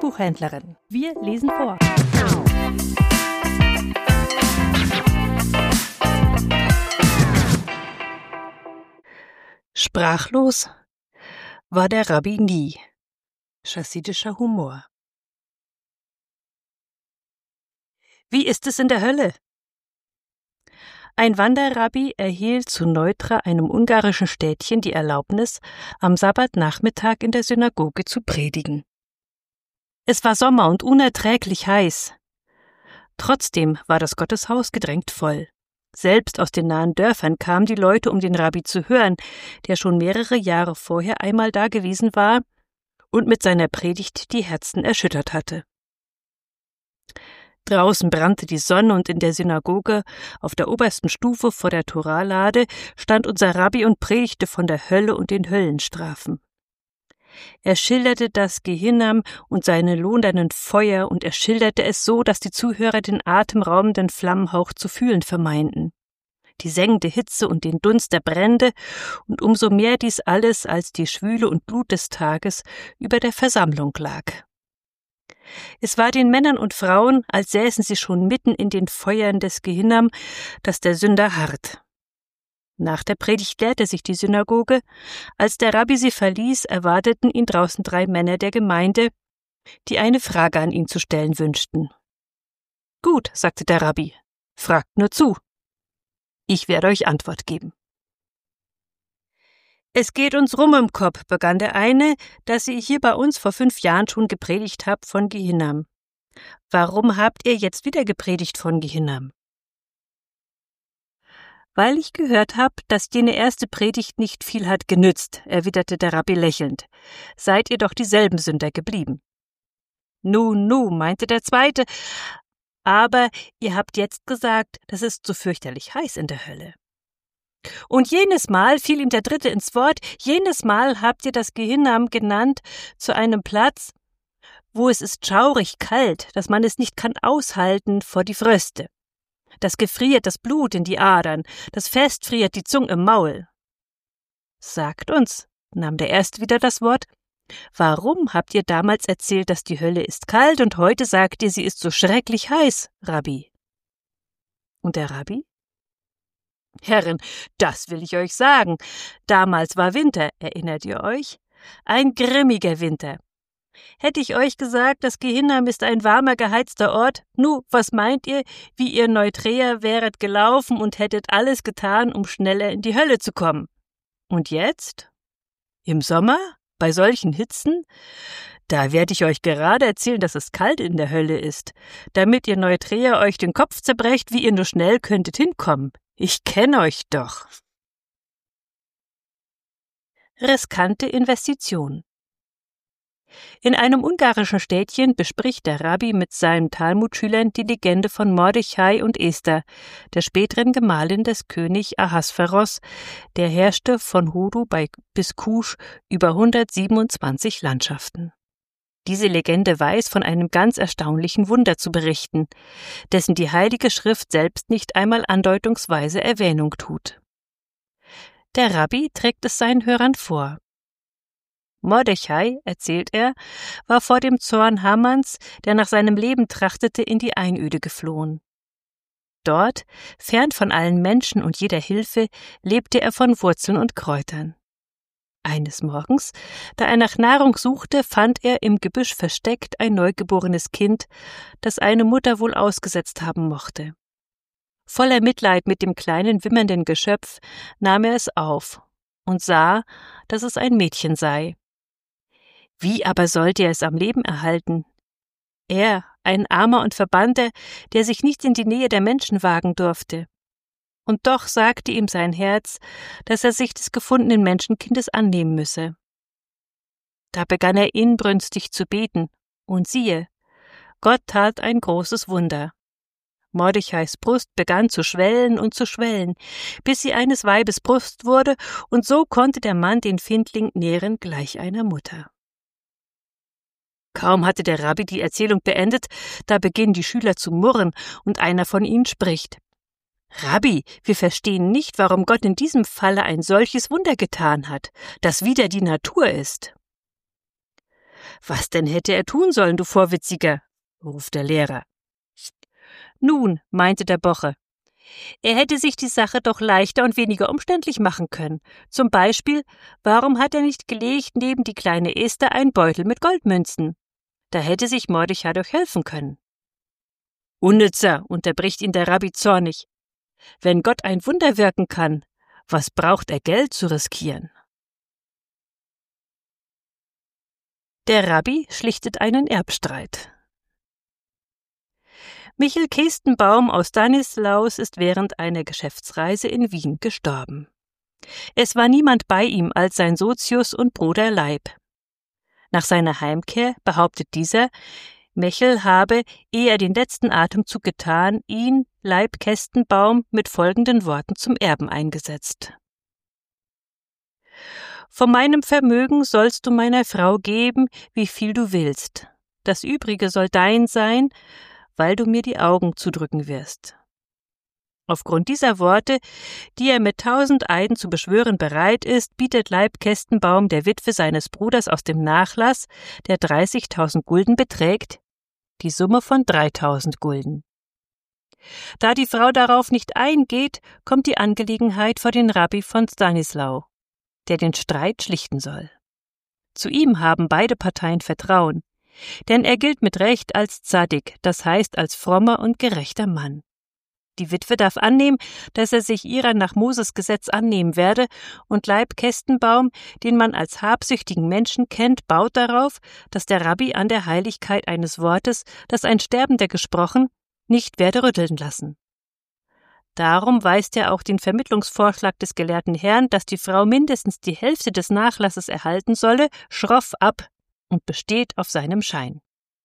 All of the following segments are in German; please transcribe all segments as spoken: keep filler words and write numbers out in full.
Buchhändlerin. Wir lesen vor. Sprachlos war der Rabbi nie. Chassidischer Humor. Wie ist es in der Hölle? Ein Wanderrabbi erhielt zu Neutra, einem ungarischen Städtchen, die Erlaubnis, am Sabbatnachmittag in der Synagoge zu predigen. Es war Sommer und unerträglich heiß. Trotzdem war das Gotteshaus gedrängt voll. Selbst aus den nahen Dörfern kamen die Leute, um den Rabbi zu hören, der schon mehrere Jahre vorher einmal da gewesen war und mit seiner Predigt die Herzen erschüttert hatte. Draußen brannte die Sonne und in der Synagoge, auf der obersten Stufe vor der Toralade, stand unser Rabbi und predigte von der Hölle und den Höllenstrafen. Er schilderte das Gehinnam und seine lodernden Feuer, und er schilderte es so, dass die Zuhörer den atemraubenden Flammenhauch zu fühlen vermeinten, die sengende Hitze und den Dunst der Brände, und umso mehr dies alles als die Schwüle und Glut des Tages über der Versammlung lag. Es war den Männern und Frauen, als säßen sie schon mitten in den Feuern des Gehinnam, dass der Sünder harrt. Nach der Predigt leerte sich die Synagoge. Als der Rabbi sie verließ, erwarteten ihn draußen drei Männer der Gemeinde, die eine Frage an ihn zu stellen wünschten. »Gut«, sagte der Rabbi, »fragt nur zu. Ich werde euch Antwort geben.« »Es geht uns rum im Kopf«, begann der eine, »dass ihr hier bei uns vor fünf Jahren schon gepredigt habt von Gehinnam. Warum habt ihr jetzt wieder gepredigt von Gehinnam?« »Weil ich gehört hab, dass jene erste Predigt nicht viel hat genützt«, erwiderte der Rabbi lächelnd. »Seid ihr doch dieselben Sünder geblieben.« »Nu, nu«, meinte der zweite, »aber ihr habt jetzt gesagt, das ist so fürchterlich heiß in der Hölle.« »Und jenes Mal«, fiel ihm der dritte ins Wort, »jenes Mal habt ihr das Gehinnam genannt zu einem Platz, wo es ist schaurig kalt, dass man es nicht kann aushalten vor die Fröste. Das gefriert das Blut in die Adern, das festfriert die Zunge im Maul.« »Sagt uns«, nahm der Erste wieder das Wort, »warum habt ihr damals erzählt, dass die Hölle ist kalt, und heute sagt ihr, sie ist so schrecklich heiß, Rabbi?« Und der Rabbi? »Herren, das will ich euch sagen. Damals war Winter, erinnert ihr euch? Ein grimmiger Winter. Hätte ich euch gesagt, das Gehinnam ist ein warmer, geheizter Ort, nu, was meint ihr, wie ihr Neuträer wäret gelaufen und hättet alles getan, um schneller in die Hölle zu kommen? Und jetzt? Im Sommer? Bei solchen Hitzen? Da werde ich euch gerade erzählen, dass es kalt in der Hölle ist, damit ihr Neuträer euch den Kopf zerbrecht, wie ihr nur schnell könntet hinkommen. Ich kenne euch doch.« Riskante Investition. In einem ungarischen Städtchen bespricht der Rabbi mit seinen Talmudschülern die Legende von Mordechai und Esther, der späteren Gemahlin des König Ahasveros, der herrschte von Hodu bis Kusch über hundertsiebenundzwanzig Landschaften. Diese Legende weiß von einem ganz erstaunlichen Wunder zu berichten, dessen die Heilige Schrift selbst nicht einmal andeutungsweise Erwähnung tut. Der Rabbi trägt es seinen Hörern vor. Mordechai, erzählt er, war vor dem Zorn Hamans, der nach seinem Leben trachtete, in die Einöde geflohen. Dort, fern von allen Menschen und jeder Hilfe, lebte er von Wurzeln und Kräutern. Eines Morgens, da er nach Nahrung suchte, fand er im Gebüsch versteckt ein neugeborenes Kind, das eine Mutter wohl ausgesetzt haben mochte. Voller Mitleid mit dem kleinen, wimmernden Geschöpf nahm er es auf und sah, dass es ein Mädchen sei. Wie aber sollte er es am Leben erhalten? Er, ein Armer und Verbannter, der sich nicht in die Nähe der Menschen wagen durfte. Und doch sagte ihm sein Herz, dass er sich des gefundenen Menschenkindes annehmen müsse. Da begann er inbrünstig zu beten, und siehe, Gott tat ein großes Wunder. Mordechais Brust begann zu schwellen und zu schwellen, bis sie eines Weibes Brust wurde, und so konnte der Mann den Findling nähren gleich einer Mutter. Kaum hatte der Rabbi die Erzählung beendet, da beginnen die Schüler zu murren, und einer von ihnen spricht: »Rabbi, wir verstehen nicht, warum Gott in diesem Falle ein solches Wunder getan hat, das wider die Natur ist.« »Was denn hätte er tun sollen, du Vorwitziger?« ruft der Lehrer. »Nun«, meinte der Boche, »er hätte sich die Sache doch leichter und weniger umständlich machen können. Zum Beispiel, warum hat er nicht gelegt neben die kleine Esther einen Beutel mit Goldmünzen? Da hätte sich Mordechai doch helfen können.« »Unnützer«, unterbricht ihn der Rabbi zornig. »Wenn Gott ein Wunder wirken kann, was braucht er Geld zu riskieren?« Der Rabbi schlichtet einen Erbstreit. Michel Kestenbaum aus Stanislaus ist während einer Geschäftsreise in Wien gestorben. Es war niemand bei ihm als sein Sozius und Bruder Leib. Nach seiner Heimkehr behauptet dieser, Michel habe, ehe er den letzten Atemzug getan, ihn, Leib Kestenbaum, mit folgenden Worten zum Erben eingesetzt. »Von meinem Vermögen sollst du meiner Frau geben, wie viel du willst. Das Übrige soll dein sein, weil du mir die Augen zudrücken wirst.« Aufgrund dieser Worte, die er mit tausend Eiden zu beschwören bereit ist, bietet Leib Kestenbaum der Witwe seines Bruders aus dem Nachlass, der dreißigtausend Gulden beträgt, die Summe von dreitausend Gulden. Da die Frau darauf nicht eingeht, kommt die Angelegenheit vor den Rabbi von Stanislau, der den Streit schlichten soll. Zu ihm haben beide Parteien Vertrauen, denn er gilt mit Recht als Zadik, das heißt als frommer und gerechter Mann. Die Witwe darf annehmen, dass er sich ihrer nach Moses Gesetz annehmen werde, und Leib Kestenbaum, den man als habsüchtigen Menschen kennt, baut darauf, dass der Rabbi an der Heiligkeit eines Wortes, das ein Sterbender gesprochen, nicht werde rütteln lassen. Darum weist er auch den Vermittlungsvorschlag des gelehrten Herrn, dass die Frau mindestens die Hälfte des Nachlasses erhalten solle, schroff ab und besteht auf seinem Schein.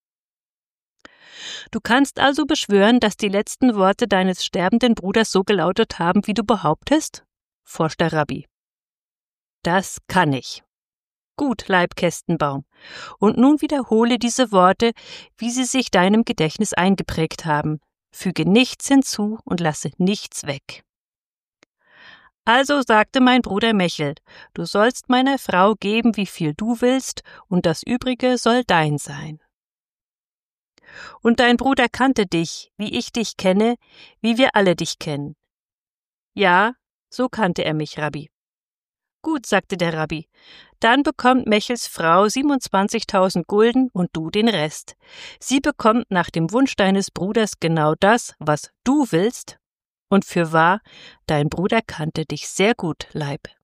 »Du kannst also beschwören, dass die letzten Worte deines sterbenden Bruders so gelautet haben, wie du behauptest?« forscht der Rabbi. »Das kann ich.« »Gut, Leib Kestenbaum, und nun wiederhole diese Worte, wie sie sich deinem Gedächtnis eingeprägt haben. Füge nichts hinzu und lasse nichts weg.« »Also sagte mein Bruder Michel, du sollst meiner Frau geben, wie viel du willst, und das Übrige soll dein sein. Und dein Bruder kannte dich, wie ich dich kenne, wie wir alle dich kennen.« »Ja, so kannte er mich, Rabbi.« »Gut«, sagte der Rabbi, »dann bekommt Michels Frau siebenundzwanzigtausend Gulden und du den Rest. Sie bekommt nach dem Wunsch deines Bruders genau das, was du willst, und fürwahr, dein Bruder kannte dich sehr gut, Leib.«